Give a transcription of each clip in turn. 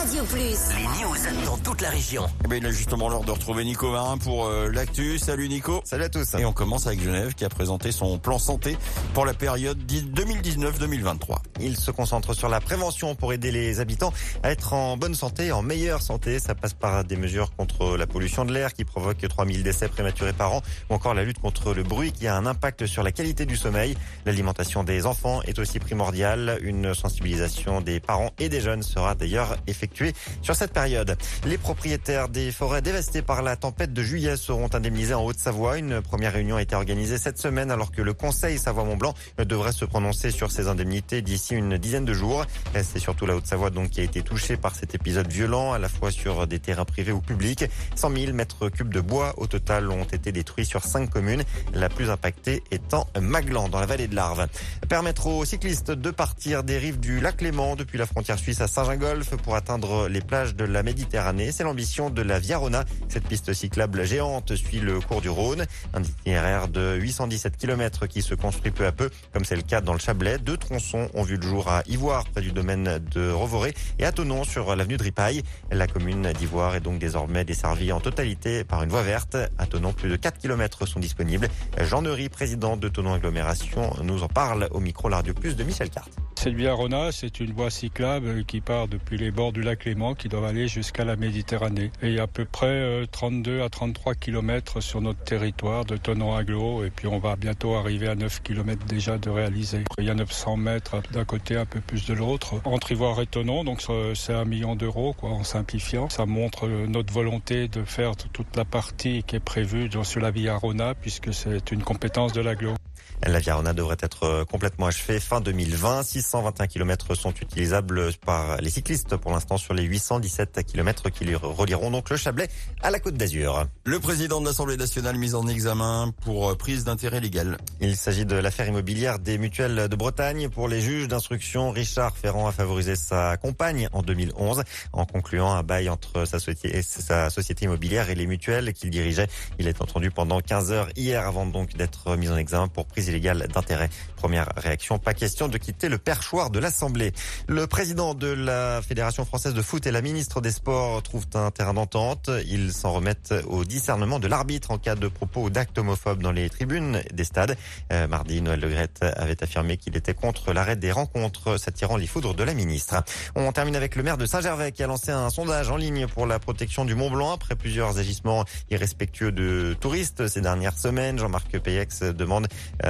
Radio Plus. Les news dans toute la région. Eh bien, il est justement l'heure de retrouver Nico Marin pour l'actu. Salut Nico. Salut à tous. Et on commence avec Genève qui a présenté son plan santé pour la période 2019-2023. Il se concentre sur la prévention pour aider les habitants à être en bonne santé, en meilleure santé. Ça passe par des mesures contre la pollution de l'air qui provoque 3000 décès prématurés par an, ou encore la lutte contre le bruit qui a un impact sur la qualité du sommeil. L'alimentation des enfants est aussi primordiale. Une sensibilisation des parents et des jeunes sera d'ailleurs effectuée sur cette période. Les propriétaires des forêts dévastées par la tempête de juillet seront indemnisés en Haute-Savoie. Une première réunion a été organisée cette semaine alors que le Conseil Savoie-Mont-Blanc devrait se prononcer sur ces indemnités d'ici une dizaine de jours. C'est surtout la Haute-Savoie donc qui a été touchée par cet épisode violent, à la fois sur des terrains privés ou publics. 100 000 mètres cubes de bois au total ont été détruits sur 5 communes, la plus impactée étant Maglan dans la vallée de l'Arve. Permettre aux cyclistes de partir des rives du lac Léman depuis la frontière suisse à Saint-Gingolph pour atteindre les plages de la Méditerranée. C'est l'ambition de la Via Rona. Cette piste cyclable géante suit le cours du Rhône. Un itinéraire de 817 km qui se construit peu à peu, comme c'est le cas dans le Chablais. 2 tronçons ont vu le jour à Ivoire, près du domaine de Rovoré, et à Thonon, sur l'avenue de Ripaille. La commune d'Ivoire est donc désormais desservie en totalité par une voie verte. À Thonon, plus de 4 km sont disponibles. Jean Neury, président de Thonon Agglomération, nous en parle au micro La Radio Plus de Michel Carte. Cette Via Rona, c'est une voie cyclable qui part depuis les bords du lac Léman qui doit aller jusqu'à la Méditerranée. Et il y a à peu près 32 à 33 km sur notre territoire de Thonon Agglo, et puis on va bientôt arriver à 9 km déjà de réaliser. Il y a 900 mètres d'un côté, un peu plus de l'autre. Entre Ivoire et Thonon, donc c'est 1 million d'euros en simplifiant. Ça montre notre volonté de faire toute la partie qui est prévue sur la Via Rona, puisque c'est une compétence de l'Agglo. La Via Rona devrait être complètement achevée fin 2020. 621 km sont utilisables par les cyclistes pour l'instant sur les 817 km qui relieront donc le Chablais à la Côte d'Azur. Le président de l'Assemblée nationale mis en examen pour prise d'intérêt légal. Il s'agit de l'affaire immobilière des mutuelles de Bretagne. Pour les juges d'instruction, Richard Ferrand a favorisé sa compagne en 2011 en concluant un bail entre sa société immobilière et les mutuelles qu'il dirigeait. Il est entendu pendant 15 heures hier avant donc d'être mis en examen pour prise illégale d'intérêt. Première réaction, pas question de quitter le perchoir de l'Assemblée. Le président de la Fédération française de foot et la ministre des Sports trouvent un terrain d'entente. Ils s'en remettent au discernement de l'arbitre en cas de propos ou d'actes homophobes dans les tribunes des stades. Mardi, Noël Le Graët avait affirmé qu'il était contre l'arrêt des rencontres s'attirant les foudres de la ministre. On termine avec le maire de Saint-Gervais qui a lancé un sondage en ligne pour la protection du Mont-Blanc après plusieurs agissements irrespectueux de touristes ces dernières semaines. Jean-Marc Peyex demande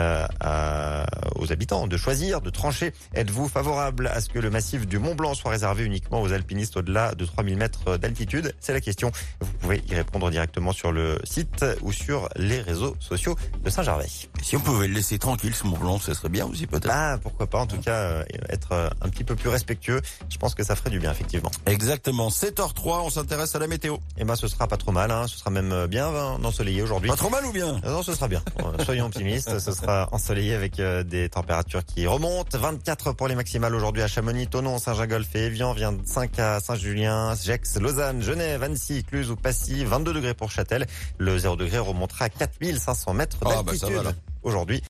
aux habitants de choisir, de trancher. Êtes-vous favorable à ce que le massif du Mont-Blanc soit réservé uniquement aux alpinistes au-delà de 3000 mètres d'altitude? C'est la question. Vous pouvez y répondre directement sur le site ou sur les réseaux sociaux de Saint-Gervais. Si on pouvait le laisser tranquille, ce Mont-Blanc, ça serait bien aussi peut-être. Ah, pourquoi pas. En tout cas, être un petit peu plus respectueux. Je pense que ça ferait du bien, effectivement. Exactement. 7h03, on s'intéresse à la météo. Eh ben, ce sera pas trop mal, hein. Ce sera même bien ensoleillé aujourd'hui. Pas trop mal ou bien? Non, ce sera bien. Soyons optimistes. Ce sera ensoleillé avec des températures qui remontent. 24 pour les maximales aujourd'hui à Chamonix, Thonon, Saint-Gingolph et Évian. 25 à Saint-Julien, Gex, Lausanne, Genève, Annecy, Cluse ou Passy. 22 degrés pour Châtel. Le 0 degré remontera à 4500 mètres d'altitude aujourd'hui.